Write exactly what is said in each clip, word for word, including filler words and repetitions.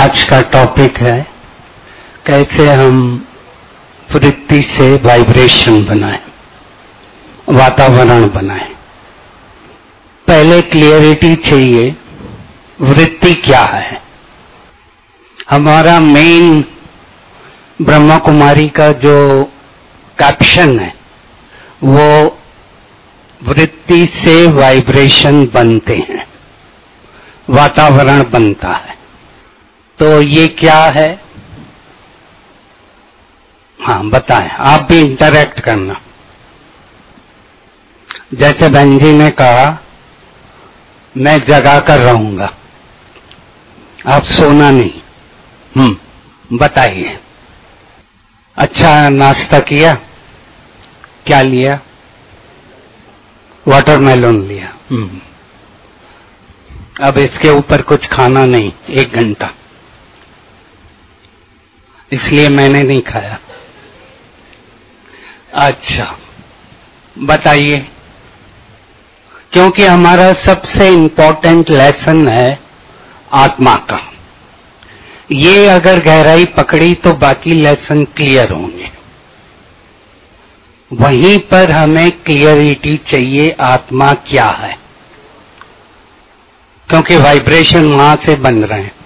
आज का टॉपिक है कैसे हम वृत्ति से वाइब्रेशन बनाएं, वातावरण बनाएं। पहले क्लियरिटी चाहिए, वृत्ति क्या है। हमारा मेन ब्रह्मा कुमारी का जो कैप्शन है वो वृत्ति से वाइब्रेशन बनते हैं, वातावरण बनता है। तो ये क्या है? हाँ बताएं, आप भी इंटरैक्ट करना। जैसे बहन जी ने कहा मैं जगा कर रहूंगा, आप सोना नहीं। हम्म बताइए। अच्छा नाश्ता किया? क्या लिया? वाटरमेलन लिया। हम्म अब इसके ऊपर कुछ खाना नहीं एक घंटा, इसलिए मैंने नहीं खाया। अच्छा बताइए, क्योंकि हमारा सबसे इंपॉर्टेंट लेसन है आत्मा का। ये अगर गहराई पकड़ी तो बाकी लेसन क्लियर होंगे। वहीं पर हमें क्लियरिटी चाहिए, आत्मा क्या है, क्योंकि वाइब्रेशन वहां से बन रहे हैं।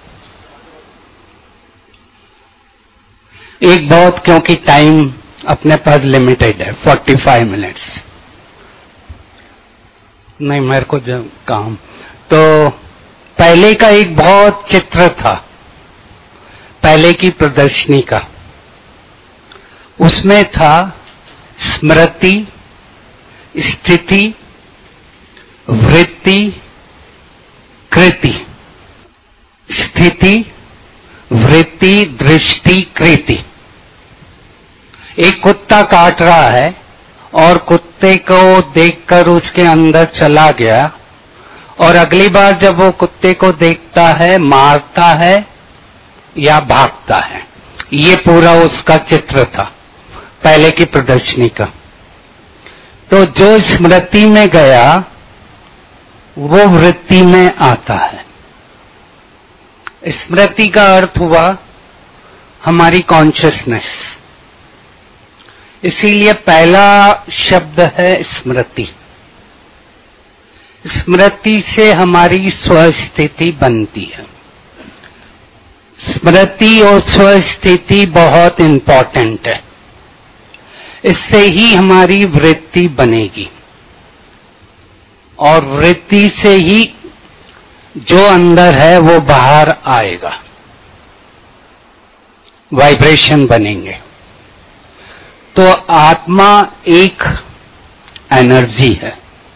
एक बहुत, क्योंकि टाइम अपने पास लिमिटेड है, पैंतालीस मिनट्स नहीं मेरे को जब काम। तो पहले का एक बहुत चित्र था, पहले की प्रदर्शनी का। उसमें था स्मृति, स्थिति, वृत्ति, कृति। स्थिति, वृत्ति, दृष्टि, कृति। एक कुत्ता काट रहा है और कुत्ते को देखकर उसके अंदर चला गया, और अगली बार जब वो कुत्ते को देखता है मारता है या भागता है। ये पूरा उसका चित्र था पहले की प्रदर्शनी का। तो जो स्मृति में गया वो वृत्ति में आता है। स्मृति का अर्थ हुआ हमारी कॉन्शियसनेस, इसीलिए पहला शब्द है स्मृति। स्मृति से हमारी स्वस्थिति बनती है। स्मृति और स्वस्थिति बहुत इंपॉर्टेंट है, इससे ही हमारी वृत्ति बनेगी, और वृत्ति से ही जो अंदर है वो बाहर आएगा, वाइब्रेशन बनेंगे। तो आत्मा एक एनर्जी है।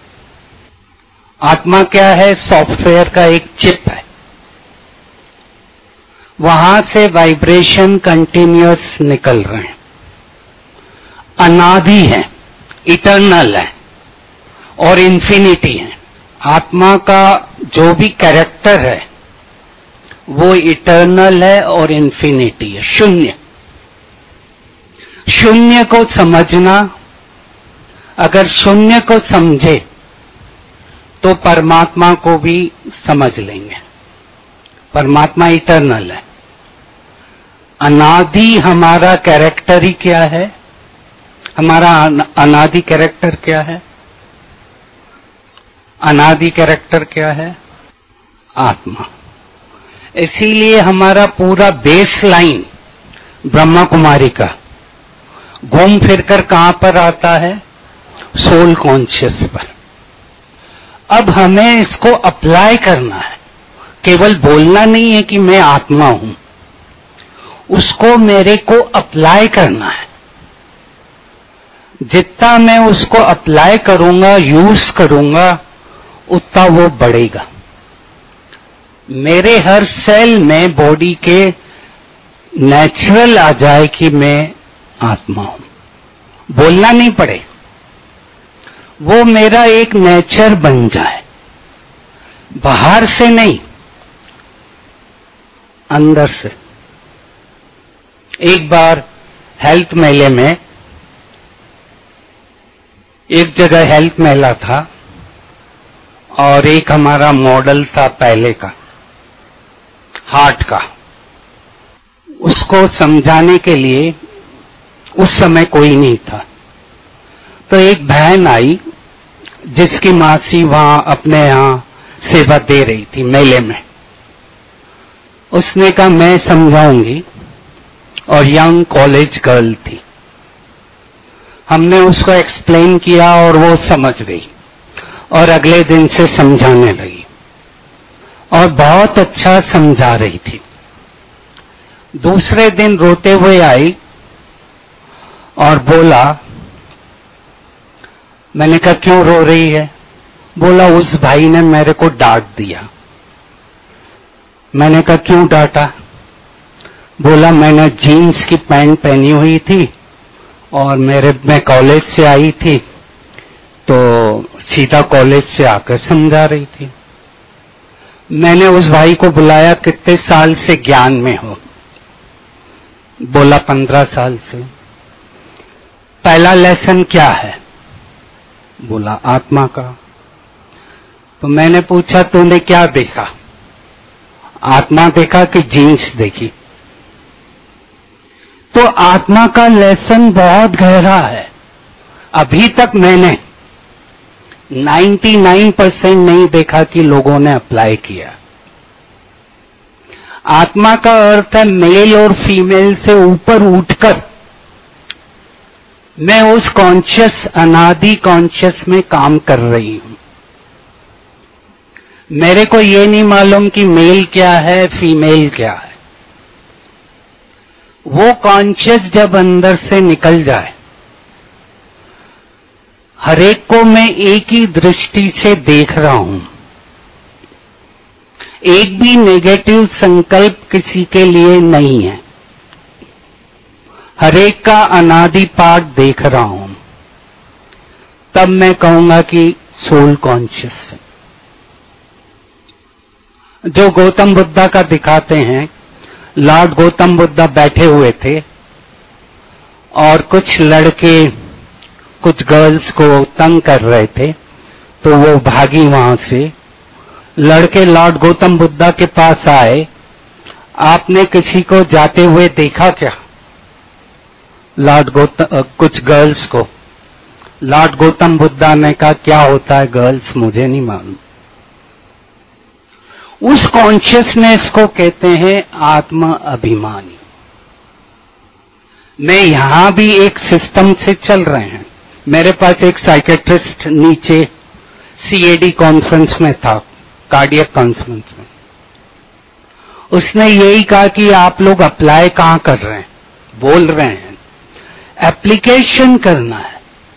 आत्मा क्या है? सॉफ्टवेयर का एक चिप है। वहां से वाइब्रेशन कंटिन्यूअस निकल रहे हैं, अनादि है, इटर्नल है और इंफिनिटी है। आत्मा का जो भी कैरेक्टर है वो इटर्नल है और इंफिनिटी है, शून्य। शून्य को समझना, अगर शून्य को समझे तो परमात्मा को भी समझ लेंगे। परमात्मा इटर्नल है। अनादि हमारा कैरेक्टर ही क्या है? हमारा अनादि कैरेक्टर क्या है? अनादि कैरेक्टर क्या है? आत्मा। इसीलिए हमारा पूरा बेस लाइन ब्रह्मा कुमारी का घूम फिरकर कहां पर आता है? सोल कॉन्शियस पर। अब हमें इसको अप्लाई करना है, केवल बोलना नहीं है कि मैं आत्मा हूं, उसको मेरे को अप्लाई करना है। जितना मैं उसको अप्लाई करूंगा, यूज करूंगा, उतना वो बढ़ेगा। मेरे हर सेल में बॉडी के नेचुरल आ जाए कि मैं आत्मा हूं, बोलना नहीं पड़े, वो मेरा एक नेचर बन जाए, बाहर से नहीं अंदर से। एक बार हेल्थ मेले में, एक जगह हेल्थ मेला था और एक हमारा मॉडल था पहले का, हार्ट का। उसको समझाने के लिए उस समय कोई नहीं था। तो एक बहन आई जिसकी मासी वहां अपने यहां सेवा दे रही थी मेले में। उसने कहा मैं समझाऊंगी, और यंग कॉलेज गर्ल थी। हमने उसको एक्सप्लेन किया और वो समझ गई और अगले दिन से समझाने लगी और बहुत अच्छा समझा रही थी। दूसरे दिन रोते हुए आई और बोला, मैंने कहा क्यों रो रही है? बोला उस भाई ने मेरे को डांट दिया। मैंने कहा क्यों डांटा? बोला मैंने जीन्स की पैंट पहनी हुई थी और मेरे मैं कॉलेज से आई थी तो सीधा कॉलेज से आकर समझा रही थी। मैंने उस भाई को बुलाया, कितने साल से ज्ञान में हो? बोला पंद्रह साल से। पहला लेसन क्या है? बोला आत्मा का। तो मैंने पूछा तूने क्या देखा? आत्मा देखा कि जीन्स देखी? तो आत्मा का लेसन बहुत गहरा है। अभी तक मैंने निन्यानवे परसेंट नहीं देखा कि लोगों ने अप्लाई किया। आत्मा का अर्थ है मेल और फीमेल से ऊपर उठकर मैं उस कॉन्शियस अनादि कॉन्शियस में काम कर रही हूं। मेरे को ये नहीं मालूम कि मेल क्या है फीमेल क्या है। वो कॉन्शियस जब अंदर से निकल जाए, हर एक को मैं एक ही दृष्टि से देख रहा हूं। एक भी नेगेटिव संकल्प किसी के लिए नहीं है। हर एक का अनादि पाठ देख रहा हूं। तब मैं कहूंगा कि सोल कॉन्शियस है। जो गौतम बुद्धा का दिखाते हैं, लॉर्ड गौतम बुद्धा बैठे हुए थे और कुछ लड़के कुछ गर्ल्स को तंग कर रहे थे, तो वो भागी वहां से। लड़के लॉर्ड गौतम बुद्धा के पास आए, आपने किसी को जाते हुए देखा क्या? लॉर्ड गौतम कुछ गर्ल्स को। लॉर्ड गौतम बुद्धा ने कहा क्या होता है गर्ल्स, मुझे नहीं मालूम। उस कॉन्शियसनेस को कहते हैं आत्मा अभिमानी। मैं यहां भी एक सिस्टम से चल रहे हैं। मेरे पास एक साइकेट्रिस्ट नीचे सीएडी कॉन्फ्रेंस में था, कार्डियक कॉन्फ्रेंस में। उसने यही कहा कि आप लोग अप्लाई कहां कर रहे हैं? बोल रहे हैं एप्लीकेशन करना है,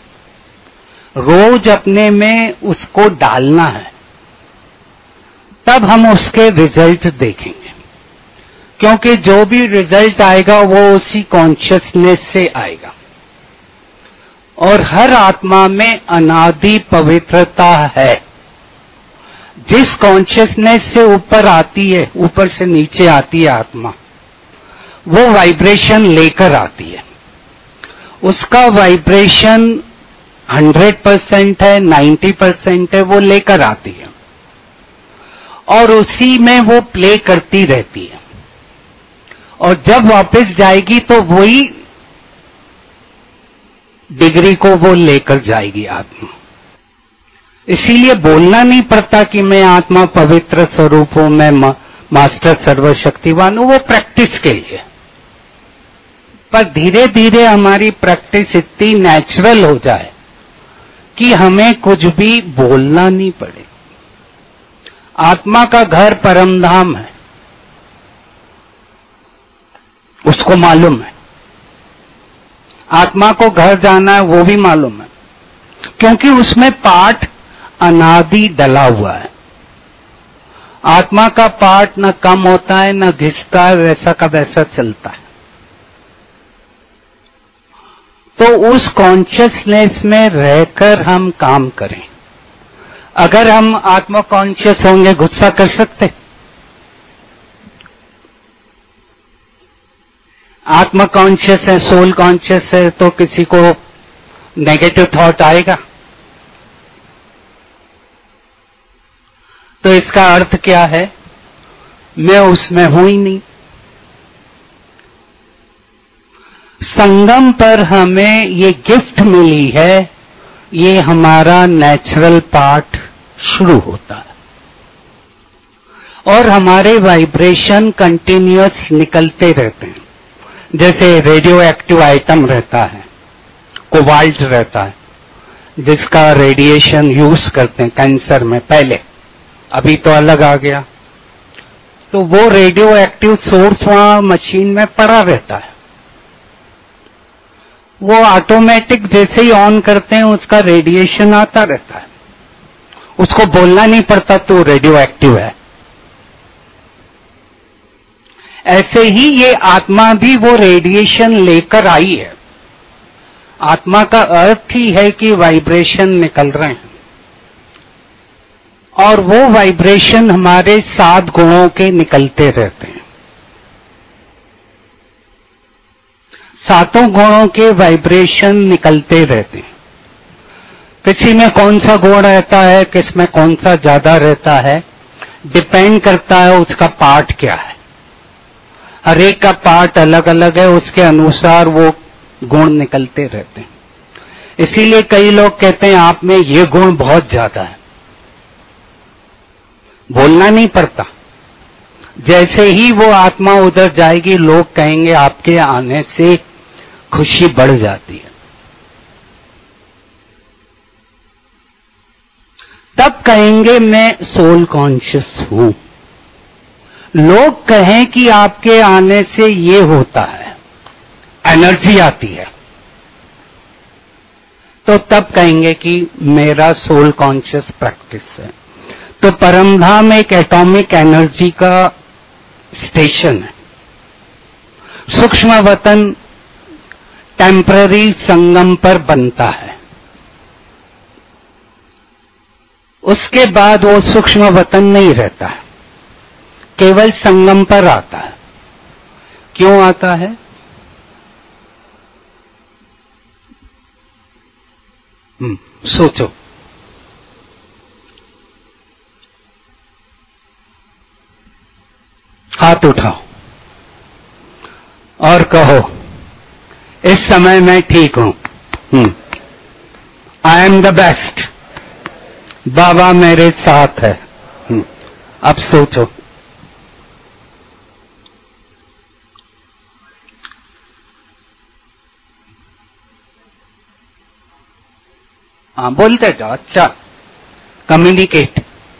रोज अपने में उसको डालना है, तब हम उसके रिजल्ट देखेंगे। क्योंकि जो भी रिजल्ट आएगा वो उसी कॉन्शियसनेस से आएगा। और हर आत्मा में अनादि पवित्रता है। जिस कॉन्शियसनेस से ऊपर आती है, ऊपर से नीचे आती है आत्मा, वो वाइब्रेशन लेकर आती है। उसका वाइब्रेशन हंड्रेड परसेंट है, नाइन्टी परसेंट है, वो लेकर आती है और उसी में वो प्ले करती रहती है। और जब वापस जाएगी तो वही डिग्री को वो लेकर जाएगी आत्मा। इसीलिए बोलना नहीं पड़ता कि मैं आत्मा पवित्र स्वरूप हूं, मैं मा, मास्टर सर्वशक्तिवान हूं। वो प्रैक्टिस के लिए। पर धीरे धीरे हमारी प्रैक्टिस इतनी नेचुरल हो जाए कि हमें कुछ भी बोलना नहीं पड़े। आत्मा का घर परमधाम है, उसको मालूम है। आत्मा को घर जाना है वो भी मालूम है, क्योंकि उसमें पाठ अनादि डला हुआ है। आत्मा का पाठ न कम होता है न घिसता है, वैसा का वैसा चलता है। तो उस कॉन्शियसनेस में रहकर हम काम करें। अगर हम आत्मा कॉन्शियस होंगे, गुस्सा कर सकते? आत्मा कॉन्शियस है, सोल कॉन्शियस है, तो किसी को नेगेटिव थॉट आएगा? तो इसका अर्थ क्या है? मैं उसमें हूं ही नहीं। संगम पर हमें ये गिफ्ट मिली है, ये हमारा नेचुरल पार्ट शुरू होता है और हमारे वाइब्रेशन कंटिन्यूअस निकलते रहते हैं। जैसे रेडियो एक्टिव आइटम रहता है, कोबाल्ट रहता है, जिसका रेडिएशन यूज करते हैं कैंसर में पहले, अभी तो अलग आ गया। तो वो रेडियो एक्टिव सोर्स वहां मशीन में पड़ा रहता है, वो ऑटोमेटिक जैसे ही ऑन करते हैं उसका रेडिएशन आता रहता है, उसको बोलना नहीं पड़ता तो रेडियो एक्टिव है। ऐसे ही ये आत्मा भी वो रेडिएशन लेकर आई है। आत्मा का अर्थ ही है कि वाइब्रेशन निकल रहे हैं और वो वाइब्रेशन हमारे सात गुणों के निकलते रहते हैं। सातों गुणों के वाइब्रेशन निकलते रहते हैं। किसी में कौन सा गुण रहता है, किस में कौन सा ज्यादा रहता है, डिपेंड करता है उसका पार्ट क्या है। हर एक का पार्ट अलग अलग है, उसके अनुसार वो गुण निकलते रहते हैं। इसीलिए कई लोग कहते हैं आप में ये गुण बहुत ज्यादा है, बोलना नहीं पड़ता। जैसे ही वो आत्मा उधर जाएगी लोग कहेंगे आपके आने से खुशी बढ़ जाती है। तब कहेंगे मैं सोल कॉन्शियस हूं। लोग कहें कि आपके आने से ये होता है, एनर्जी आती है, तो तब कहेंगे कि मेरा सोल कॉन्शियस प्रैक्टिस है। तो परमधाम एक एटॉमिक एनर्जी का स्टेशन है। सूक्ष्म वतन टेम्पररी संगम पर बनता है, उसके बाद वो सूक्ष्म वतन नहीं रहता है, केवल संगम पर आता है। क्यों आता है? हम्म, सोचो। हाथ उठाओ और कहो इस समय मैं ठीक हूं, hmm, I am the best, बाबा मेरे साथ है। हम्म, अब सोचो। हाँ, बोलते जाओ। अच्छा, कम्युनिकेट।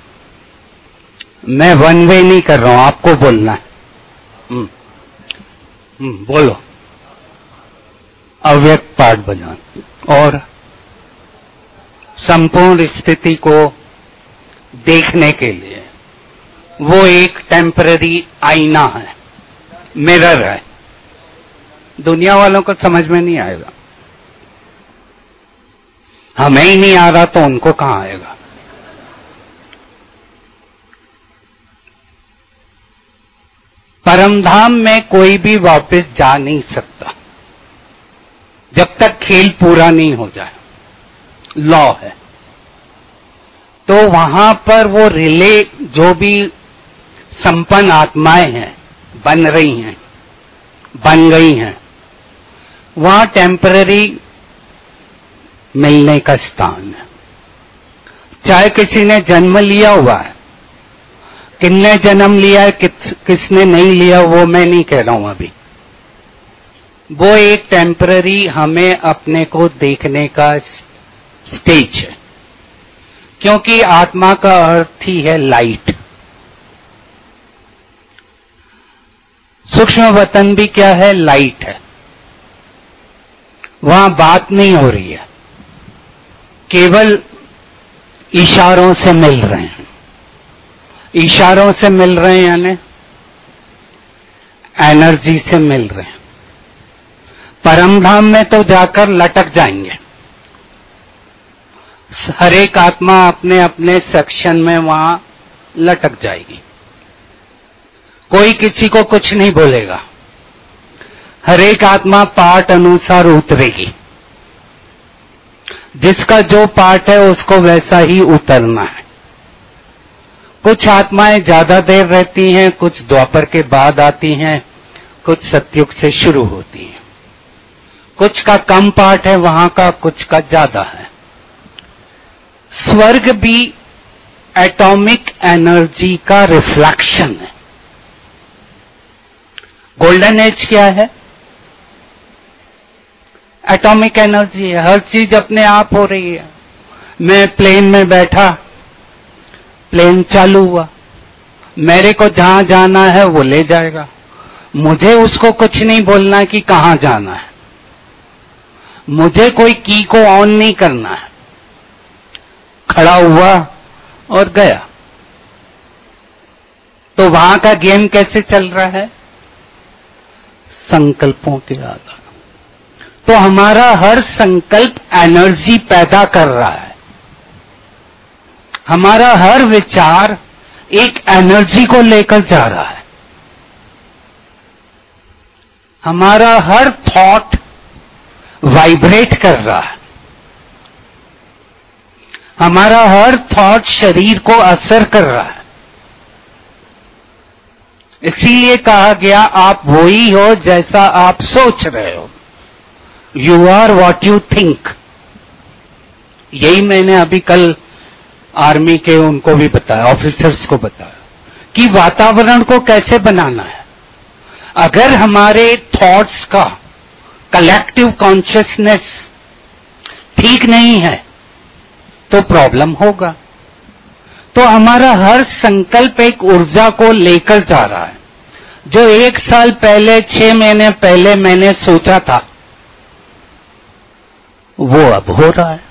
मैं वन वे नहीं कर रहा हूं, आपको बोलना है। हम्म, हम्म, बोलो। अव्यक्त पाठ बजाना और संपूर्ण स्थिति को देखने के लिए वो एक टेम्पररी आईना है, मिरर है। दुनिया वालों को समझ में नहीं आएगा, हमें ही नहीं आ रहा तो उनको कहां आएगा। परमधाम में कोई भी वापस जा नहीं सकता जब तक खेल पूरा नहीं हो जाए, लॉ है। तो वहां पर वो रिले जो भी संपन्न आत्माएं हैं, बन रही हैं, बन गई हैं, वहां टेम्पररी मिलने का स्थान है। चाहे किसी ने जन्म लिया हुआ है, किसने जन्म लिया है, किस, किसने नहीं लिया, वो मैं नहीं कह रहा हूं अभी। वो एक टेम्पररी हमें अपने को देखने का स्टेज है, क्योंकि आत्मा का अर्थ ही है लाइट। सूक्ष्म वतन भी क्या है? लाइट है। वहां बात नहीं हो रही है, केवल इशारों से मिल रहे हैं। इशारों से मिल रहे हैं यानी एनर्जी से मिल रहे हैं। परमधाम में तो जाकर लटक जाएंगे, हर एक आत्मा अपने अपने सेक्शन में वहां लटक जाएगी, कोई किसी को कुछ नहीं बोलेगा, हर एक आत्मा पार्ट अनुसार उतरेगी। जिसका जो पार्ट है उसको वैसा ही उतरना है। कुछ आत्माएं ज्यादा देर रहती हैं, कुछ द्वापर के बाद आती हैं, कुछ सतयुग से शुरू होती हैं। कुछ का कम पार्ट है वहां का, कुछ का ज्यादा है। स्वर्ग भी एटॉमिक एनर्जी का रिफ्लेक्शन है। गोल्डन एज क्या है? एटॉमिक एनर्जी है। हर चीज अपने आप हो रही है। मैं प्लेन में बैठा, प्लेन चालू हुआ, मेरे को जहां जाना है वो ले जाएगा, मुझे उसको कुछ नहीं बोलना कि कहां जाना है, मुझे कोई की को ऑन नहीं करना है, खड़ा हुआ और गया। तो वहां का गेम कैसे चल रहा है? संकल्पों के आधार। तो हमारा हर संकल्प एनर्जी पैदा कर रहा है। हमारा हर विचार एक एनर्जी को लेकर जा रहा है। हमारा हर थॉट वाइब्रेट कर रहा है। हमारा हर थॉट शरीर को असर कर रहा है। इसीलिए कहा गया, आप वही हो जैसा आप सोच रहे हो। You are what you think. यही मैंने अभी कल आर्मी के उनको भी बताया, ऑफिसर्स को बताया कि वातावरण को कैसे बनाना है। अगर हमारे थॉट्स का कलेक्टिव कॉन्शियसनेस ठीक नहीं है तो प्रॉब्लम होगा। तो हमारा हर संकल्प एक ऊर्जा को लेकर जा रहा है। जो एक साल पहले, छह महीने पहले मैंने सोचा था, वो अब हो रहा है।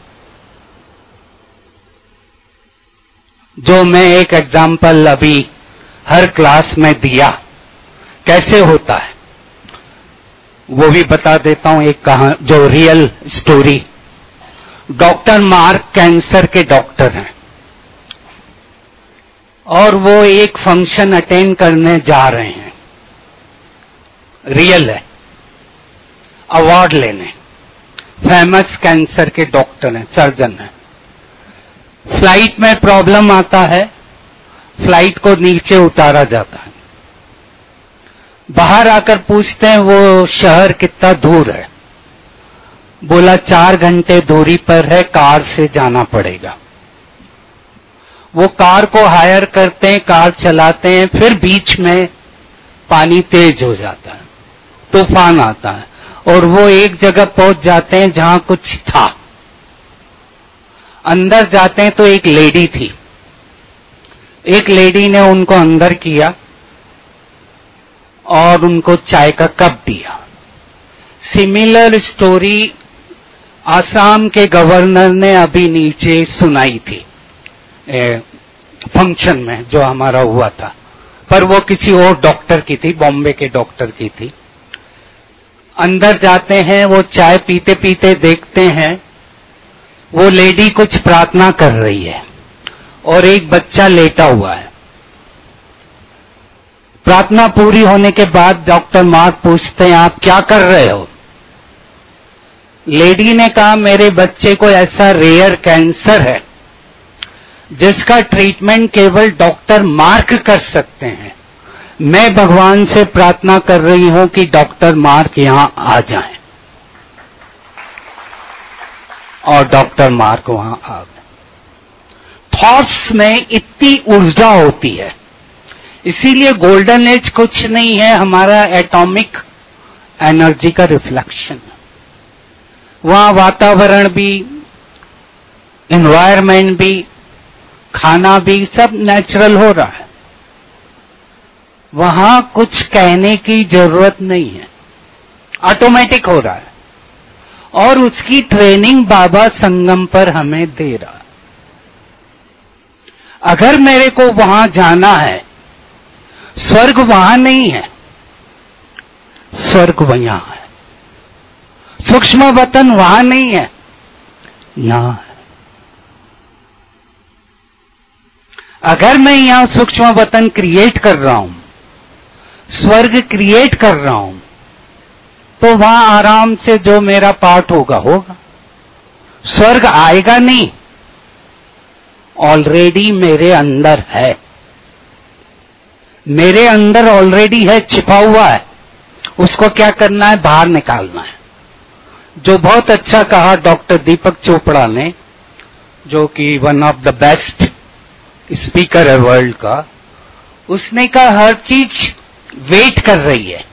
जो मैं एक एग्जाम्पल अभी हर क्लास में दिया, कैसे होता है वो भी बता देता हूं। एक कहा जो real story. Doctor Mark cancer के डॉक्टर हैं और वो एक फंक्शन अटेंड करने जा रहे हैं, रियल है, अवार्ड लेने। फेमस कैंसर के डॉक्टर हैं, सर्जन हैं। फ्लाइट में प्रॉब्लम आता है, फ्लाइट को नीचे उतारा जाता है। बाहर आकर पूछते हैं वो शहर कितना दूर है। बोला चार घंटे दूरी पर है, कार से जाना पड़ेगा। वो कार को हायर करते हैं, कार चलाते हैं, फिर बीच में पानी तेज हो जाता है, तूफान आता है और वो एक जगह पहुंच जाते हैं जहां कुछ था। अंदर जाते हैं तो एक लेडी थी। एक लेडी ने उनको अंदर किया और उनको चाय का कप दिया। सिमिलर स्टोरी आसाम के गवर्नर ने अभी नीचे सुनाई थी फंक्शन में जो हमारा हुआ था, पर वो किसी और डॉक्टर की थी, बॉम्बे के डॉक्टर की थी। अंदर जाते हैं, वो चाय पीते पीते देखते हैं वो लेडी कुछ प्रार्थना कर रही है और एक बच्चा लेटा हुआ है। प्रार्थना पूरी होने के बाद डॉक्टर मार्क पूछते हैं, आप क्या कर रहे हो? लेडी ने कहा, मेरे बच्चे को ऐसा रेयर कैंसर है जिसका ट्रीटमेंट केवल डॉक्टर मार्क कर सकते हैं। मैं भगवान से प्रार्थना कर रही हूं कि डॉक्टर मार्क यहां आ जाएं। और डॉक्टर मार्क वहां आ गए। थॉट्स में इतनी ऊर्जा होती है। इसीलिए गोल्डन एज कुछ नहीं है, हमारा एटॉमिक एनर्जी का रिफ्लेक्शन। वहां वातावरण भी, एनवायरमेंट भी, खाना भी सब नेचुरल हो रहा है। वहां कुछ कहने की जरूरत नहीं है, ऑटोमेटिक हो रहा है। और उसकी ट्रेनिंग बाबा संगम पर हमें दे रहा है। अगर मेरे को वहां जाना है, स्वर्ग वहां नहीं है, स्वर्ग वहां है। सूक्ष्म वतन वहां नहीं है, यहां है। अगर मैं यहां सूक्ष्म वतन क्रिएट कर रहा हूं, स्वर्ग क्रिएट कर रहा हूं, तो वहां आराम से जो मेरा पार्ट होगा होगा। स्वर्ग आएगा नहीं, ऑलरेडी मेरे अंदर है। मेरे अंदर ऑलरेडी है, छिपा हुआ है। उसको क्या करना है? बाहर निकालना है। जो बहुत अच्छा कहा डॉक्टर दीपक चोपड़ा ने, जो कि one of the best speaker है वर्ल्ड का। उसने कहा हर चीज वेट कर रही है,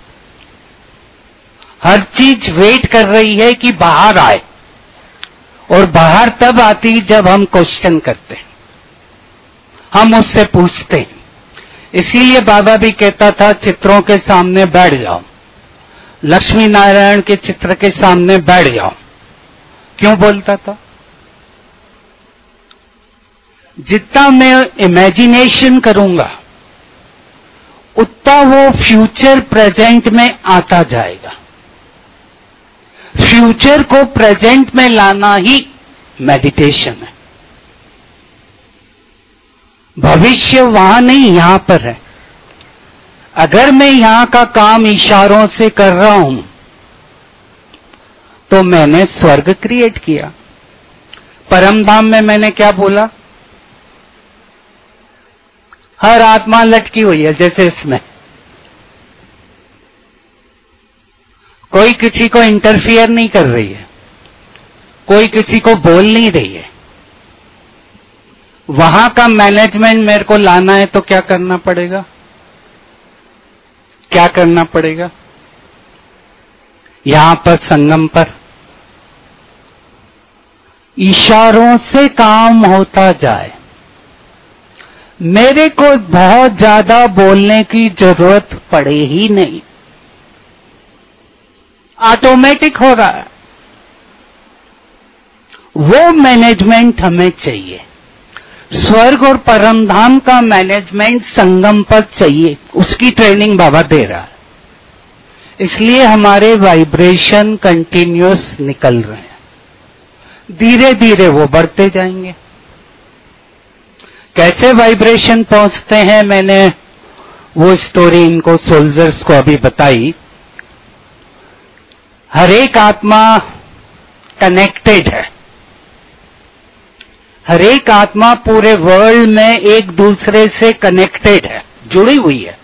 हर चीज वेट कर रही है कि बाहर आए, और बाहर तब आती जब हम क्वेश्चन करते हैं, हम उससे पूछते हैं। इसीलिए बाबा भी कहता था चित्रों के सामने बैठ जाओ, लक्ष्मी नारायण के चित्र के सामने बैठ जाओ। क्यों बोलता था? जितना मैं इमेजिनेशन करूंगा उतना वो फ्यूचर प्रेजेंट में आता जाएगा। फ्यूचर को प्रेजेंट में लाना ही मेडिटेशन है। भविष्य वहां नहीं, यहां पर है। अगर मैं यहां का काम इशारों से कर रहा हूं तो मैंने स्वर्ग क्रिएट किया। परमधाम में मैंने क्या बोला? हर आत्मा लटकी हुई है, जैसे इसमें कोई किसी को इंटरफियर नहीं कर रही है, कोई किसी को बोल नहीं रही है। वहां का मैनेजमेंट मेरे को लाना है तो क्या करना पड़ेगा? क्या करना पड़ेगा? यहां पर संगम पर इशारों से काम होता जाए। मेरे को बहुत ज्यादा बोलने की जरूरत पड़े ही नहीं, ऑटोमेटिक हो रहा है। वो मैनेजमेंट हमें चाहिए। स्वर्ग और परमधाम का मैनेजमेंट संगम पर चाहिए, उसकी ट्रेनिंग बाबा दे रहा है। इसलिए हमारे वाइब्रेशन कंटिन्यूअस निकल रहे हैं, धीरे धीरे वो बढ़ते जाएंगे। कैसे वाइब्रेशन पहुंचते हैं, मैंने वो स्टोरी इनको सोल्जर्स को अभी बताई। हर एक आत्मा कनेक्टेड है, हर एक आत्मा पूरे वर्ल्ड में एक दूसरे से कनेक्टेड है, जुड़ी हुई है,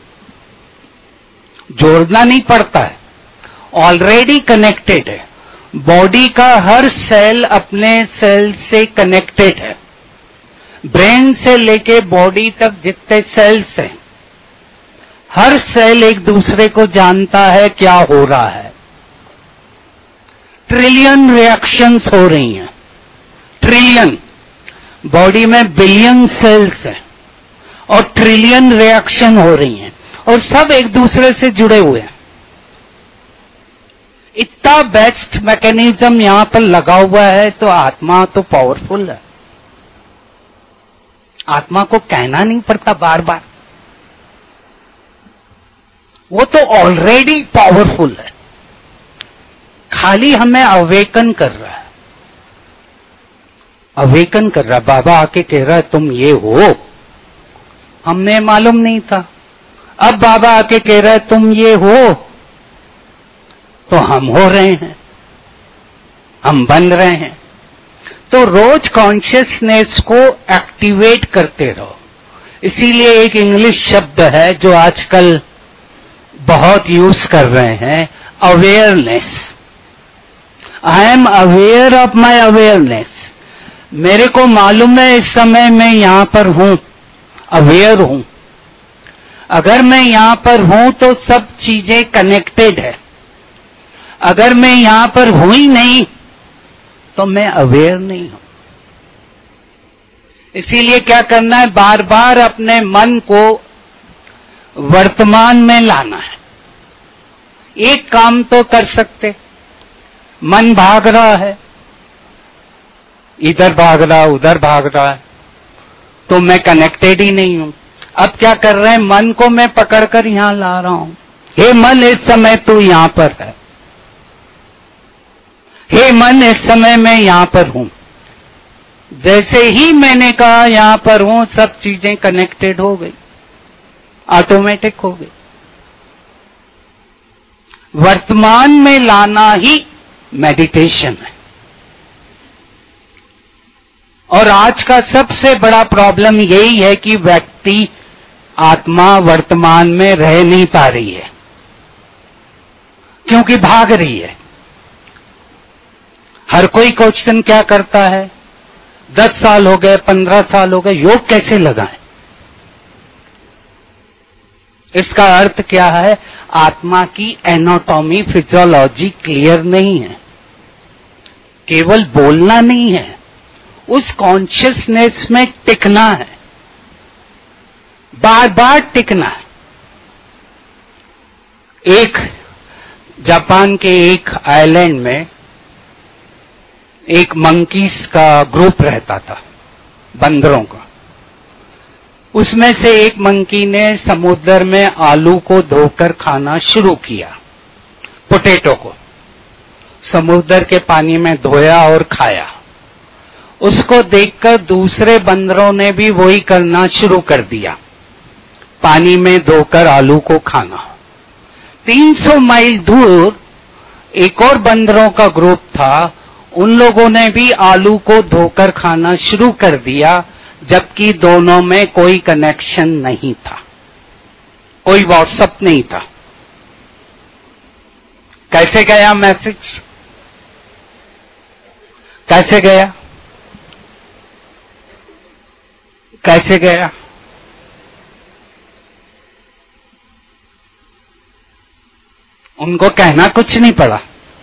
जोड़ना नहीं पड़ता है, ऑलरेडी कनेक्टेड है। बॉडी का हर सेल अपने सेल से कनेक्टेड है। ब्रेन से लेके बॉडी तक जितने सेल्स हैं, हर सेल एक दूसरे को जानता है क्या हो रहा है। ट्रिलियन रिएक्शंस हो रही हैं, ट्रिलियन। बॉडी में बिलियन सेल्स हैं और ट्रिलियन रिएक्शन हो रही हैं, और सब एक दूसरे से जुड़े हुए हैं। इतना बेस्ट मैकेनिज्म यहां पर लगा हुआ है, तो आत्मा तो पावरफुल है। आत्मा को कहना नहीं पड़ता बार बार, वो तो ऑलरेडी पावरफुल है, खाली हमें अवेकन कर रहा है। अवेकन कर रहा है। बाबा आके कह रहा है तुम ये हो, हमने मालूम नहीं था। अब बाबा आके कह रहा है तुम ये हो, तो हम हो रहे हैं, हम बन रहे हैं। तो रोज कॉन्शियसनेस को एक्टिवेट करते रहो। इसीलिए एक इंग्लिश शब्द है जो आजकल बहुत यूज कर रहे हैं, awareness. I am aware of my awareness. मेरे को मालूम है इस समय मैं यहां पर हूं, अवेयर हूं। अगर मैं यहां पर हूं तो सब चीजें कनेक्टेड है। अगर मैं यहां पर हूं ही नहीं तो मैं अवेयर नहीं हूं। इसीलिए क्या करना है, बार बार अपने मन को वर्तमान में लाना है। एक काम तो कर सकते, मन भाग रहा है, इधर भाग रहा उधर भाग रहा है, तो मैं कनेक्टेड ही नहीं हूं। अब क्या कर रहे हैं, मन को मैं पकड़कर यहां ला रहा हूं। हे मन, इस समय तू यहां पर है। हे मन, इस समय मैं यहां पर हूं। जैसे ही मैंने कहा यहां पर हूं, सब चीजें कनेक्टेड हो गई, ऑटोमेटिक हो गई। वर्तमान में लाना ही मेडिटेशन है। और आज का सबसे बड़ा प्रॉब्लम यही है कि व्यक्ति, आत्मा वर्तमान में रह नहीं पा रही है, क्योंकि भाग रही है। हर कोई क्वेश्चन क्या करता है, दस साल हो गए, पंद्रह साल हो गए, योग कैसे लगाएं? इसका अर्थ क्या है? आत्मा की एनाटॉमी, फिजियोलॉजी क्लियर नहीं है। केवल बोलना नहीं है, उस कॉन्शियसनेस में टिकना है, बार बार टिकना है। एक जापान के एक आइलैंड में एक मंकीज का ग्रुप रहता था, बंदरों का। उसमें से एक मंकी ने समुद्र में आलू को धोकर खाना शुरू किया, पोटैटो को समुद्र के पानी में धोया और खाया। उसको देखकर दूसरे बंदरों ने भी वही करना शुरू कर दिया, पानी में धोकर आलू को खाना। तीन सौ मील दूर एक और बंदरों का ग्रुप था, उन लोगों ने भी आलू को धोकर खाना शुरू कर दिया, जबकि दोनों में कोई कनेक्शन नहीं था, कोई व्हाट्सएप नहीं था। कैसे गया मैसेज? कैसे गया? कैसे गया? उनको कहना कुछ नहीं पड़ा,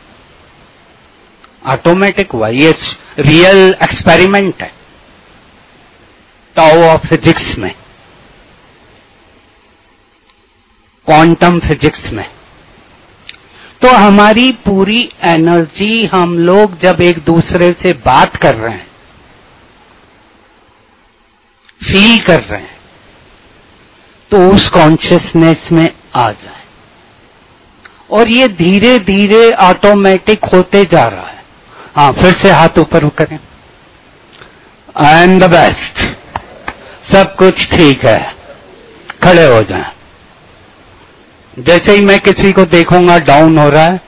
ऑटोमेटिक हुआ। ये रियल एक्सपेरिमेंट है टाओ ऑफ फिजिक्स में, क्वांटम फिजिक्स में। तो हमारी पूरी एनर्जी हम लोग जब एक दूसरे से बात कर रहे हैं, फील कर रहे हैं, तो उस कॉन्शियसनेस में आ जाए। और ये धीरे धीरे ऑटोमेटिक होते जा रहा है। हाँ, फिर से हाथ ऊपर करें। आई एम द बेस्ट, सब कुछ ठीक है, खड़े हो जाएं। जैसे ही मैं किसी को देखूंगा डाउन हो रहा है,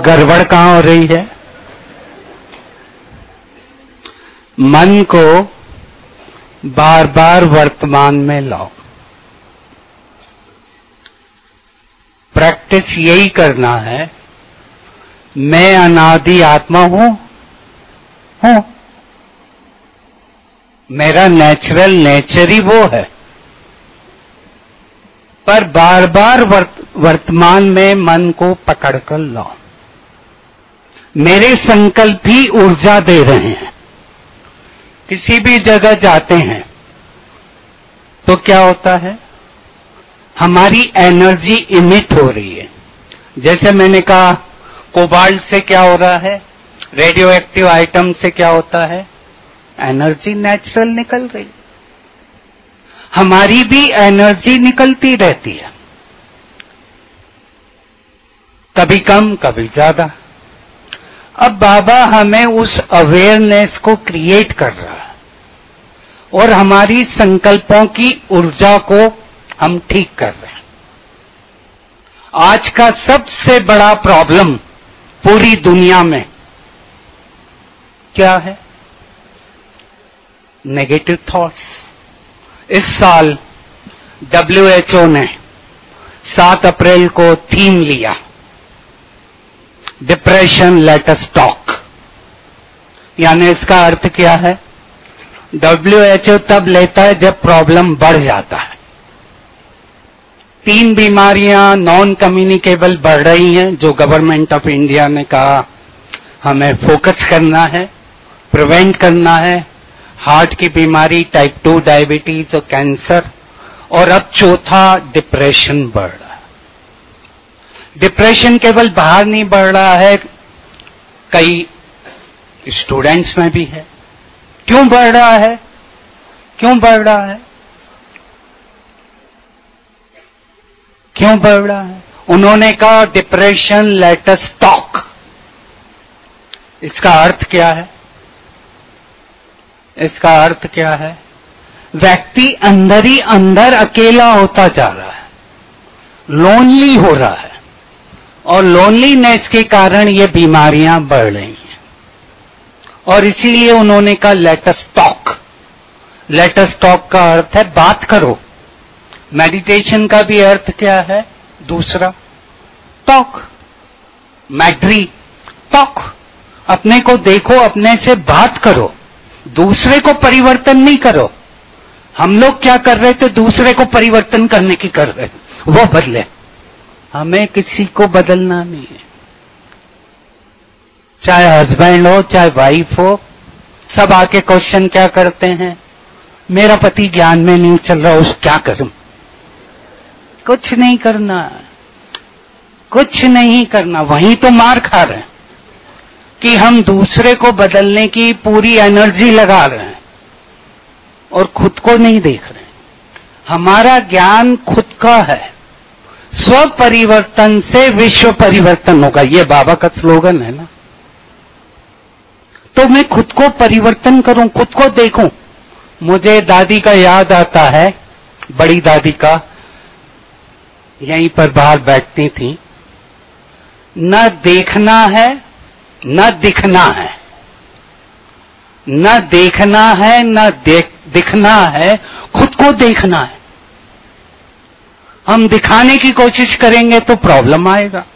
गड़बड़ कहां हो रही है? मन को बार बार वर्तमान में लाओ। प्रैक्टिस यही करना है, मैं अनादि आत्मा हूं हूं मेरा नेचुरल नेचर ही वो है, पर बार बार वर्त, वर्तमान में मन को पकड़कर लाओ। मेरे संकल्प ही ऊर्जा दे रहे हैं। किसी भी जगह जाते हैं तो क्या होता है, हमारी एनर्जी इमिट हो रही है। जैसे मैंने कहा, कोबाल्ट से क्या हो रहा है, रेडियो एक्टिव आइटम से क्या होता है, एनर्जी नेचुरल निकल रही। हमारी भी एनर्जी निकलती रहती है, कभी कम कभी ज्यादा। अब बाबा हमें उस अवेयरनेस को क्रिएट कर रहा है और हमारी संकल्पों की ऊर्जा को हम ठीक कर रहे हैं। आज का सबसे बड़ा प्रॉब्लम पूरी दुनिया में क्या है? Negative thoughts. इस साल डब्ल्यू एच ओ ने सात अप्रैल को थीम लिया, डिप्रेशन लेट अस टॉक। यानी इसका अर्थ क्या है? डब्ल्यू एच ओ तब लेता है जब प्रॉब्लम बढ़ जाता है। तीन बीमारियां नॉन कम्युनिकेबल बढ़ रही हैं, जो गवर्नमेंट ऑफ इंडिया ने कहा हमें फोकस करना है, प्रिवेंट करना है। हार्ट की बीमारी, टाइप टू डायबिटीज और कैंसर, और अब चौथा डिप्रेशन बढ़ रहा है। डिप्रेशन केवल बाहर नहीं बढ़ रहा है, कई स्टूडेंट्स में भी है। क्यों बढ़ रहा है? क्यों बढ़ रहा है? क्यों बढ़ रहा है? उन्होंने कहा डिप्रेशन लेट अस टॉक। इसका अर्थ क्या है? इसका अर्थ क्या है? व्यक्ति अंदर ही अंदर अकेला होता जा रहा है, लोनली हो रहा है, और लोनलीनेस के कारण ये बीमारियां बढ़ रही हैं। और इसीलिए उन्होंने कहा let us talk. Let us talk का अर्थ है बात करो। मेडिटेशन का भी अर्थ क्या है? दूसरा, टॉक। मैड्री, टॉक। अपने को देखो, अपने से बात करो, दूसरे को परिवर्तन नहीं करो। हम लोग क्या कर रहे थे? दूसरे को परिवर्तन करने की कर रहे थे, वो बदले। हमें किसी को बदलना नहीं है, चाहे हस्बैंड हो चाहे वाइफ हो। सब आके क्वेश्चन क्या करते हैं, मेरा पति ज्ञान में नहीं चल रहा, उस क्या करूं? कुछ नहीं करना, कुछ नहीं करना। वहीं तो मार खा रहे हैं कि हम दूसरे को बदलने की पूरी एनर्जी लगा रहे हैं और खुद को नहीं देख रहे। हमारा ज्ञान खुद का है। स्व परिवर्तन से विश्व परिवर्तन होगा, ये बाबा का स्लोगन है ना। तो मैं खुद को परिवर्तन करूं, खुद को देखूं। मुझे दादी का याद आता है, बड़ी दादी का, यहीं पर बाहर बैठती थी। न देखना है न दिखना है, न देखना है न देख दिखना है, खुद को देखना है। हम दिखाने की कोशिश करेंगे तो प्रॉब्लम आएगा,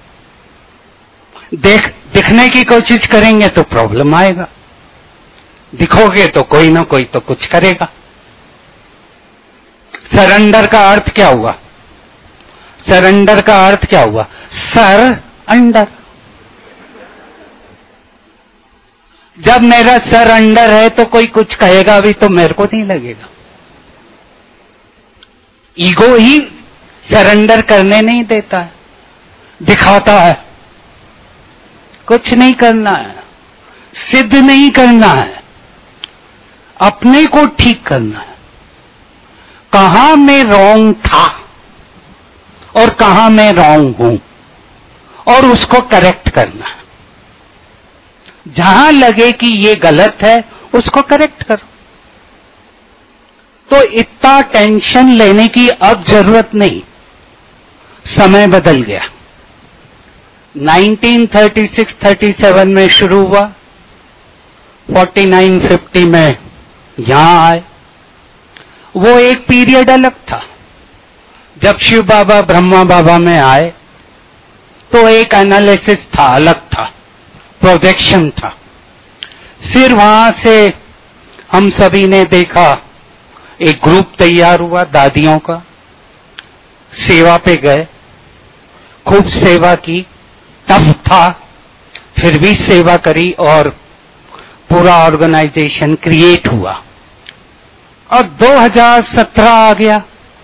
देख दिखने की कोशिश करेंगे तो प्रॉब्लम आएगा। दिखोगे तो कोई ना कोई तो कुछ करेगा। सरेंडर का अर्थ क्या हुआ? सरेंडर का अर्थ क्या हुआ? Surrender. जब मेरा सर अंडर है तो कोई कुछ कहेगा भी तो मेरे को नहीं लगेगा। ईगो ही सरेंडर करने नहीं देता है, दिखाता है। कुछ नहीं करना है, सिद्ध नहीं करना है, अपने को ठीक करना है। कहां मैं रॉन्ग था और कहां मैं रॉन्ग हूं, और उसको करेक्ट करना है। जहां लगे कि ये गलत है उसको करेक्ट करो। तो इतना टेंशन लेने की अब जरूरत नहीं, समय बदल गया। Nineteen thirty six thirty seven में शुरू हुआ, फोर्टी नाइन फिफ्टी में यहां आए। वो एक पीरियड अलग था। जब शिव बाबा ब्रह्मा बाबा में आए तो एक एनालिसिस था, अलग था, प्रोजेक्शन था। फिर वहां से हम सभी ने देखा, एक ग्रुप तैयार हुआ दादियों का, सेवा पे गए, खूब सेवा की, टफ था, फिर भी सेवा करी और पूरा ऑर्गेनाइजेशन क्रिएट हुआ। और दो हज़ार सत्रह आ गया,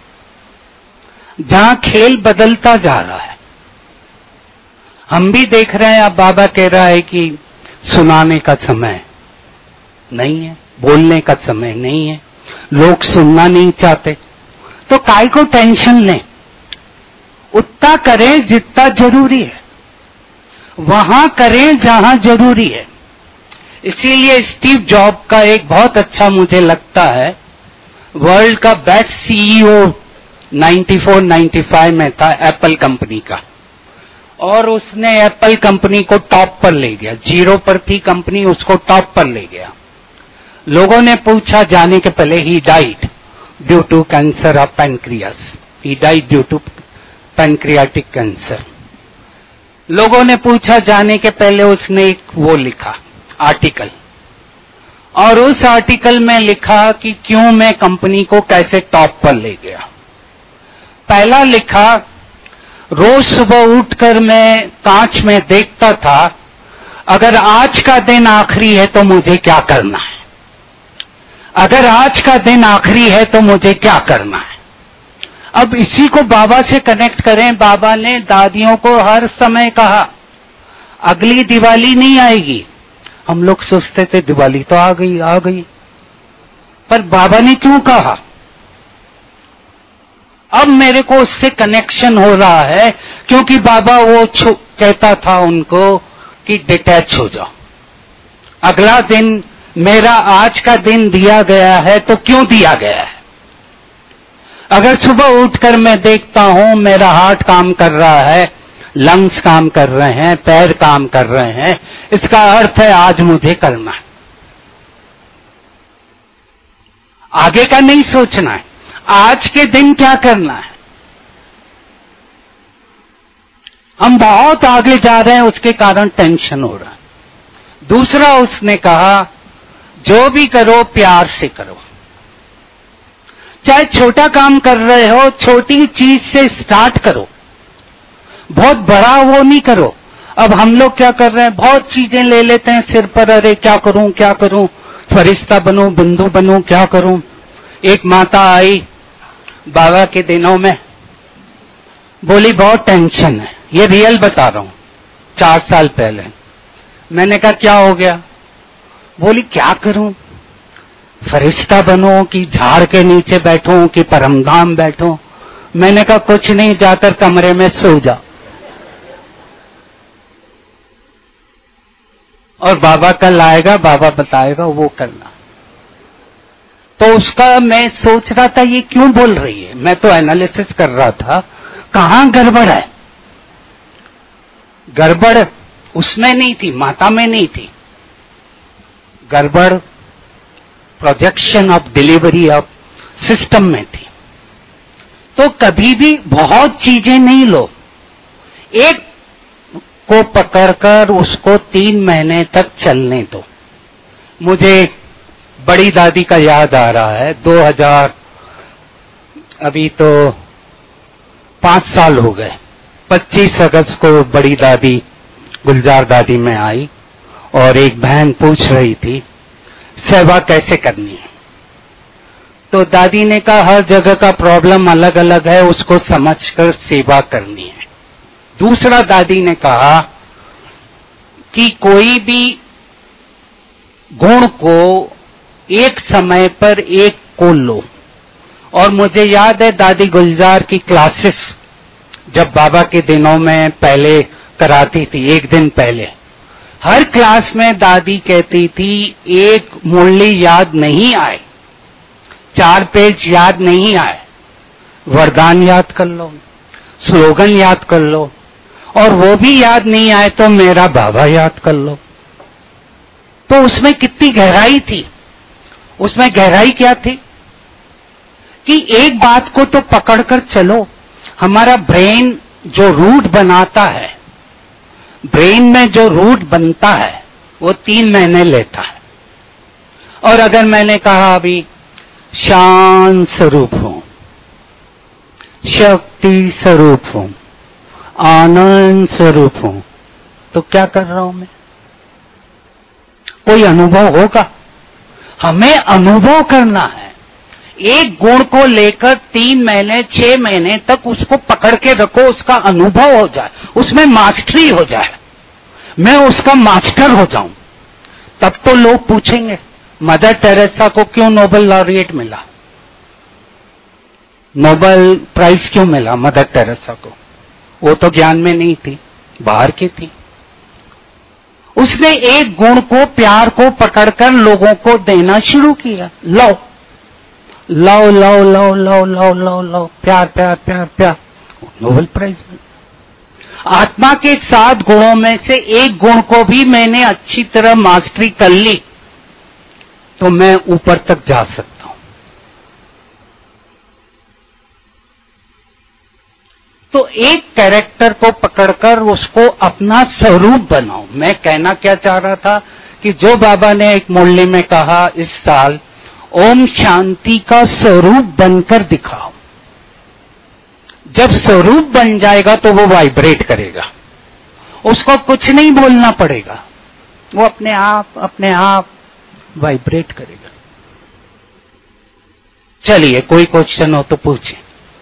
जहां खेल बदलता जा रहा है। हम भी देख रहे हैं, अब बाबा कह रहा है कि सुनाने का समय नहीं है, बोलने का समय नहीं है, लोग सुनना नहीं चाहते, तो काय को टेंशन लें, उतना करें जितना जरूरी है, वहां करें जहां जरूरी है। इसीलिए स्टीव जॉब का एक बहुत अच्छा मुझे लगता है, वर्ल्ड का best CEO ninety four ninety five में था एप्पल कंपनी का, और उसने एप्पल कंपनी को टॉप पर ले गया। जीरो पर थी कंपनी, उसको टॉप पर ले गया। लोगों ने पूछा जाने के पहले, he died due to cancer of pancreas, he died due to pancreatic cancer. लोगों ने पूछा जाने के पहले, उसने एक वो लिखा आर्टिकल, और उस आर्टिकल में लिखा कि क्यों मैं कंपनी को कैसे टॉप पर ले गया। पहला लिखा, रोज सुबह उठकर मैं कांच में देखता था, अगर आज का दिन आखिरी है तो मुझे क्या करना है, अगर आज का दिन आखिरी है तो मुझे क्या करना है। अब इसी को बाबा से कनेक्ट करें। बाबा ने दादियों को हर समय कहा, अगली दिवाली नहीं आएगी। हम लोग सोचते थे दिवाली तो आ गई आ गई, पर बाबा ने क्यों कहा? अब मेरे को उससे कनेक्शन हो रहा है, क्योंकि बाबा वो कहता था उनको कि डिटैच हो जाओ। अगला दिन मेरा आज का दिन दिया गया है तो क्यों दिया गया है? अगर सुबह उठकर मैं देखता हूं मेरा हार्ट काम कर रहा है, लंग्स काम कर रहे हैं, पैर काम कर रहे हैं, इसका अर्थ है आज मुझे करना है। आगे का नहीं सोचना है, आज के दिन क्या करना है। हम बहुत आगे जा रहे हैं, उसके कारण टेंशन हो रहा है। दूसरा उसने कहा, जो भी करो प्यार से करो। चाहे छोटा काम कर रहे हो, छोटी चीज से स्टार्ट करो, बहुत बड़ा वो नहीं करो। अब हम लोग क्या कर रहे हैं, बहुत चीजें ले लेते हैं सिर पर, अरे क्या करूं क्या करूं, फरिश्ता बनूं, बंधु बनूं, क्या करूं। एक माता आई बाबा के दिनों में, बोली बहुत टेंशन है, ये रियल बता रहा हूं, चार साल पहले। मैंने कहा क्या हो गया? बोली क्या करूं, फरिश्ता बनूं कि झाड़ के नीचे बैठूं कि परमधाम बैठूं। मैंने कहा कुछ नहीं, जाकर कमरे में सो जा, और बाबा कल आएगा, बाबा बताएगा, वो करना। तो उसका मैं सोच रहा था ये क्यों बोल रही है, मैं तो एनालिसिस कर रहा था कहां गड़बड़ है। गड़बड़ उसमें नहीं थी, माता में नहीं थी, गड़बड़ projection of delivery of system में थी। तो कभी भी बहुत चीजें नहीं लो, एक को पकड़कर उसको तीन महीने तक चलने दो। मुझे बड़ी दादी का याद आ रहा है, दो हज़ार, अभी तो पांच साल हो गए, पच्चीस अगस्त को बड़ी दादी गुलजार दादी में आई और एक बहन पूछ रही थी सेवा कैसे करनी है। तो दादी ने कहा हर जगह का प्रॉब्लम अलग अलग है, उसको समझकर सेवा करनी है। दूसरा दादी ने कहा कि कोई भी गुण को एक समय पर एक को लो। और मुझे याद है दादी गुलजार की क्लासेस जब बाबा के दिनों में पहले कराती थी, एक दिन पहले हर क्लास में दादी कहती थी एक मुरली याद नहीं आए, चार पेज याद नहीं आए, वरदान याद कर लो, स्लोगन याद कर लो, और वो भी याद नहीं आए तो मेरा बाबा याद कर लो। तो उसमें कितनी गहराई थी। उसमें गहराई क्या थी कि एक बात को तो पकड़कर चलो। हमारा ब्रेन जो रूट बनाता है, ब्रेन में जो रूट बनता है वो तीन महीने लेता है। और अगर मैंने कहा अभी शांत स्वरूप हूं, शक्ति स्वरूप हूं, आनंद स्वरूप हूं, तो क्या कर रहा हूं मैं? कोई अनुभव होगा? हमें अनुभव करना है। एक गुण को लेकर तीन महीने छह महीने तक उसको पकड़ के रखो, उसका अनुभव हो जाए, उसमें मास्टरी हो जाए, मैं उसका मास्टर हो जाऊं, तब तो लोग पूछेंगे मदर टेरेसा को क्यों नोबेल लॉरिएट मिला, नोबेल प्राइज क्यों मिला मदर टेरेसा को? वो तो ज्ञान में नहीं थी, बाहर की थी। उसने एक गुण को, प्यार को पकड़कर लोगों को देना शुरू किया। लो लो लो लो लो लो लो लो प्यार प्यार प्यार प्यार, नोबेल प्राइज मिला। आत्मा के सात गुणों में से एक गुण को भी मैंने अच्छी तरह मास्टरी कर ली तो मैं ऊपर तक जा सकता हूं। तो एक कैरेक्टर को पकड़कर उसको अपना स्वरूप बनाओ। मैं कहना क्या चाह रहा था कि जो बाबा ने एक मुरली में कहा इस साल, ओम शांति का स्वरूप बनकर दिखाओ। जब स्वरूप बन जाएगा तो वो वाइब्रेट करेगा, उसको कुछ नहीं बोलना पड़ेगा, वो अपने आप अपने आप वाइब्रेट करेगा। चलिए कोई क्वेश्चन हो तो पूछें।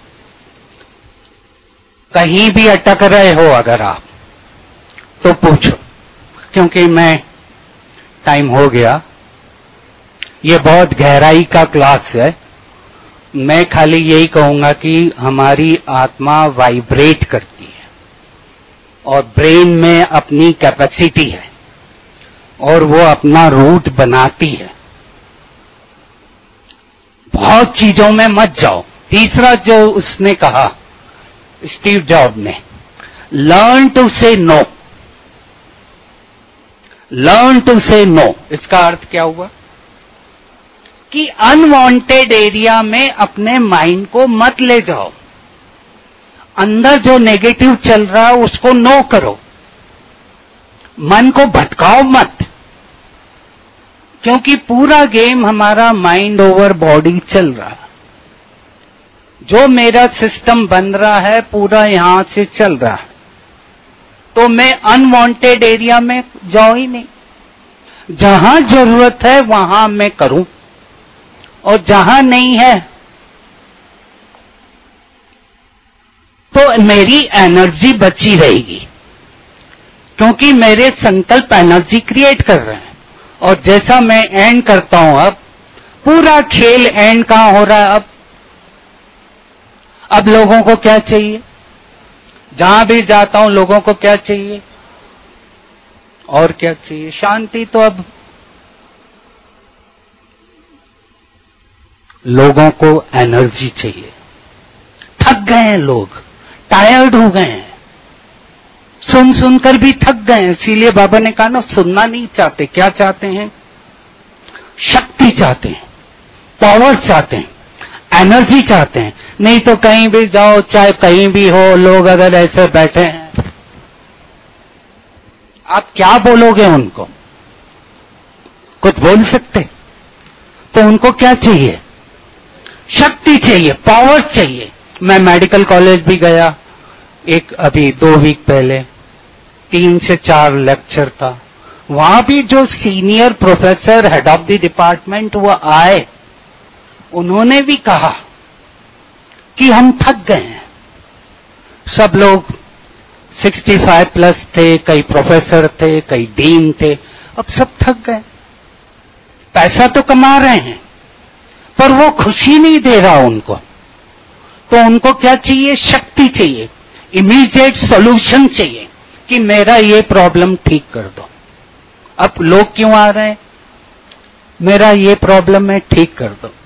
कहीं भी अटक रहे हो अगर आप तो पूछो, क्योंकि मैं टाइम हो गया। ये बहुत गहराई का क्लास है। मैं खाली यही कहूंगा कि हमारी आत्मा वाइब्रेट करती है और ब्रेन में अपनी कैपेसिटी है और वो अपना रूट बनाती है। बहुत चीजों में मत जाओ। तीसरा जो उसने कहा स्टीव जॉब ने, learn to say no. Learn to say no, इसका अर्थ क्या हुआ कि अनवांटेड एरिया में अपने माइंड को मत ले जाओ। अंदर जो नेगेटिव चल रहा है उसको नो करो, मन को भटकाओ मत, क्योंकि पूरा गेम हमारा माइंड ओवर बॉडी चल रहा है। जो मेरा सिस्टम बन रहा है पूरा यहां से चल रहा है, तो मैं अनवांटेड एरिया में जाऊं ही नहीं। जहां जरूरत है वहां मैं करूं और जहां नहीं है तो मेरी एनर्जी बची रहेगी, क्योंकि मेरे संकल्प एनर्जी क्रिएट कर रहे हैं। और जैसा मैं एंड करता हूं, अब पूरा खेल एंड कहां हो रहा है? अब अब लोगों को क्या चाहिए? जहां भी जाता हूं लोगों को क्या चाहिए और क्या चाहिए? शांति। तो अब लोगों को एनर्जी चाहिए। थक गए हैं लोग, टायर्ड हो गए हैं, सुन सुनकर भी थक गए हैं। इसीलिए बाबा ने कहा ना, सुनना नहीं चाहते। क्या चाहते हैं? शक्ति चाहते हैं, पावर चाहते हैं, एनर्जी चाहते हैं। नहीं तो कहीं भी जाओ, चाहे कहीं भी हो, लोग अगर ऐसे बैठे हैं, आप क्या बोलोगे उनको? कुछ बोल सकते? तो उनको क्या चाहिए? शक्ति चाहिए, पावर चाहिए। मैं मेडिकल कॉलेज भी गया, एक अभी दो वीक पहले, तीन से चार लेक्चर था। वहां भी जो senior professor, head of the department, वो आए, उन्होंने भी कहा कि हम थक गए हैं। सब लोग पैंसठ प्लस थे, कई प्रोफेसर थे, कई डीन थे, अब सब थक गए। पैसा तो कमा रहे हैं पर वो खुशी नहीं दे रहा उनको। तो उनको क्या चाहिए? शक्ति चाहिए, इमीडिएट सॉल्यूशन चाहिए कि मेरा ये प्रॉब्लम ठीक कर दो। अब लोग क्यों आ रहे हैं? मेरा ये प्रॉब्लम है, ठीक कर दो।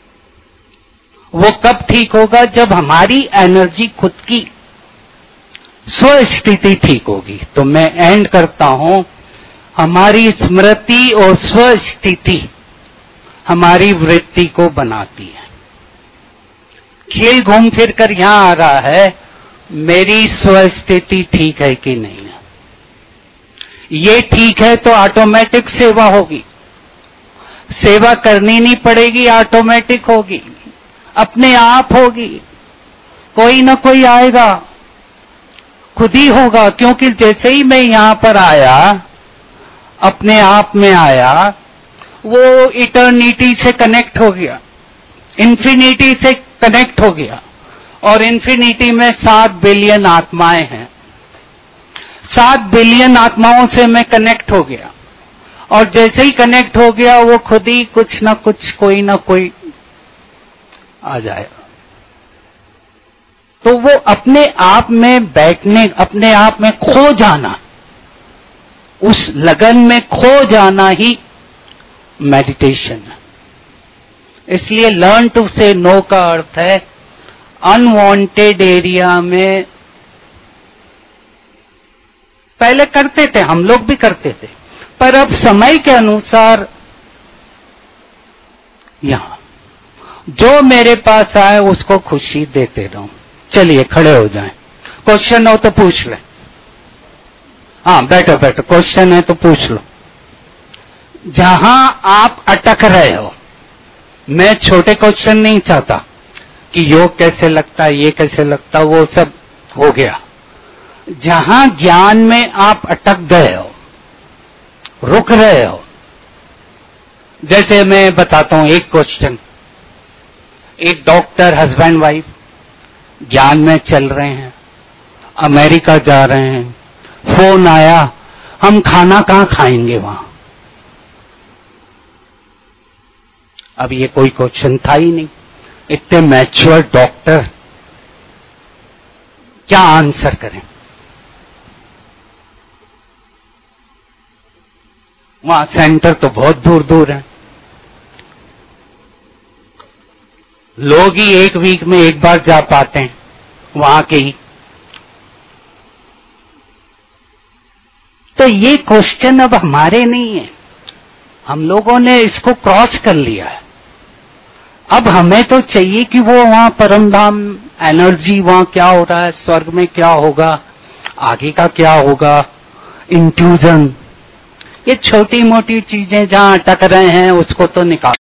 वो कब ठीक होगा? जब हमारी एनर्जी खुद की स्व स्थिति ठीक होगी। तो मैं एंड करता हूं, हमारी स्मृति और स्व स्थिति हमारी वृत्ति को बनाती है। खेल घूम फिर कर यहां आ रहा है, मेरी स्व स्थिति ठीक है कि नहीं है। ये ठीक है तो ऑटोमेटिक सेवा होगी, सेवा करनी नहीं पड़ेगी, ऑटोमेटिक होगी, अपने आप होगी। कोई ना कोई आएगा, खुद ही होगा, क्योंकि जैसे ही मैं यहां पर आया, अपने आप में आया, वो इटर्निटी से कनेक्ट हो गया, इंफिनिटी से कनेक्ट हो गया। और इंफिनिटी में सात बिलियन आत्माएं हैं, सात बिलियन आत्माओं से मैं कनेक्ट हो गया। और जैसे ही कनेक्ट हो गया, वो खुद ही कुछ ना कुछ, कोई ना कोई आ जाएगा। तो वो अपने आप में बैठने, अपने आप में खो जाना, उस लगन में खो जाना ही मेडिटेशन है। इसलिए लर्न टू से नो का अर्थ है अनवांटेड एरिया में। पहले करते थे, हम लोग भी करते थे, पर अब समय के अनुसार यहां जो मेरे पास आए उसको खुशी देते रहूं। चलिए खड़े हो जाएं, क्वेश्चन हो तो पूछ ले। हाँ बैठो बैठो, क्वेश्चन है तो पूछ लो। जहां आप अटक रहे हो, मैं छोटे क्वेश्चन नहीं चाहता कि योग कैसे लगता है, ये कैसे लगता है, वो सब हो गया। जहां ज्ञान में आप अटक गए हो, रुक रहे हो, जैसे मैं बताता हूं एक क्वेश्चन। एक डॉक्टर हस्बैंड वाइफ ज्ञान में चल रहे हैं, अमेरिका जा रहे हैं, फोन आया, हम खाना कहां खाएंगे वहां। अब ये कोई क्वेश्चन था ही नहीं, इतने मैच्योर डॉक्टर क्या आंसर करें। वहां सेंटर तो बहुत दूर दूर है, लोग ही एक वीक में एक बार जा पाते हैं वहां के ही। तो ये क्वेश्चन अब हमारे नहीं है, हम लोगों ने इसको क्रॉस कर लिया है। अब हमें तो चाहिए कि वो वहां परम धाम एनर्जी, वहां क्या हो रहा है, स्वर्ग में क्या होगा, आगे का क्या होगा, इंट्यूजन, ये छोटी मोटी चीजें जहां अटक रहे हैं उसको तो निकाल